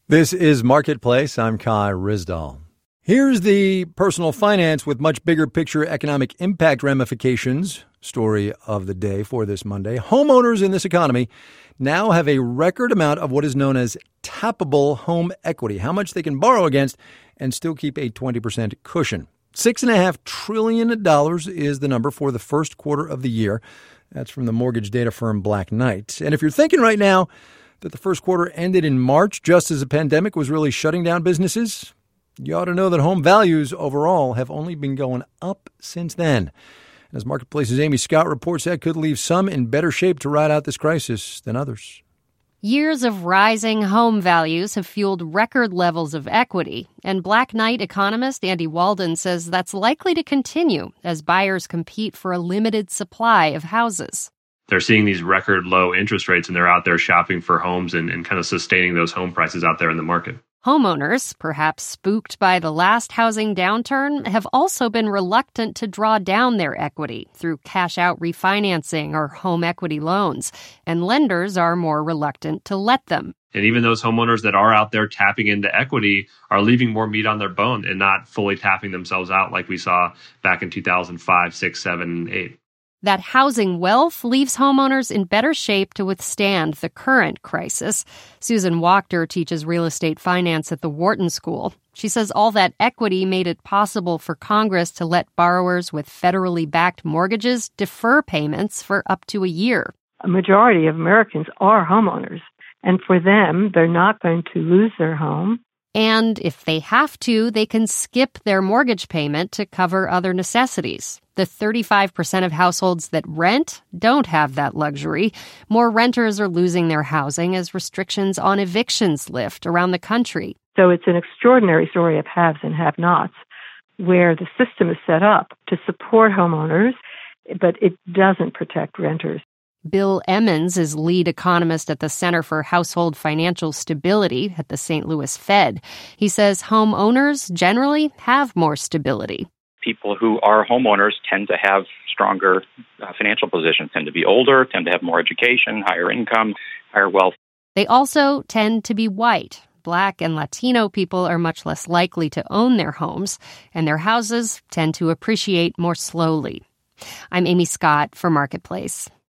This is Marketplace. I'm Kai Ryssdal. Here's the personal finance with much bigger picture economic impact ramifications story of the day for this Monday. Homeowners in this economy now have a record amount of what is known as tappable home equity, how much they can borrow against and still keep a 20% cushion. $6.5 trillion is the number for the first quarter of the year. That's from the mortgage data firm Black Knight. And if you're thinking right now that the first quarter ended in March just as the pandemic was really shutting down businesses, you ought to know that home values overall have only been going up since then. As Marketplace's Amy Scott reports, that could leave some in better shape to ride out this crisis than others. Years of rising home values have fueled record levels of equity, and Black Knight economist Andy Walden says that's likely to continue as buyers compete for a limited supply of houses. They're seeing these record low interest rates, and they're out there shopping for homes and kind of sustaining those home prices out there in the market. Homeowners, perhaps spooked by the last housing downturn, have also been reluctant to draw down their equity through cash-out refinancing or home equity loans, and lenders are more reluctant to let them. And even those homeowners that are out there tapping into equity are leaving more meat on their bone and not fully tapping themselves out like we saw back in 2005, 6, 7, and 8. That housing wealth leaves homeowners in better shape to withstand the current crisis. Susan Wachter teaches real estate finance at the Wharton School. She says all that equity made it possible for Congress to let borrowers with federally backed mortgages defer payments for up to a year. A majority of Americans are homeowners, and for them, they're not going to lose their home. And if they have to, they can skip their mortgage payment to cover other necessities. The 35% of households that rent don't have that luxury. More renters are losing their housing as restrictions on evictions lift around the country. So it's an extraordinary story of haves and have-nots, where the system is set up to support homeowners, but it doesn't protect renters. Bill Emmons is lead economist at the Center for Household Financial Stability at the St. Louis Fed. He says homeowners generally have more stability. People who are homeowners tend to have stronger financial positions, tend to be older, tend to have more education, higher income, higher wealth. They also tend to be white. Black and Latino people are much less likely to own their homes, and their houses tend to appreciate more slowly. I'm Amy Scott for Marketplace.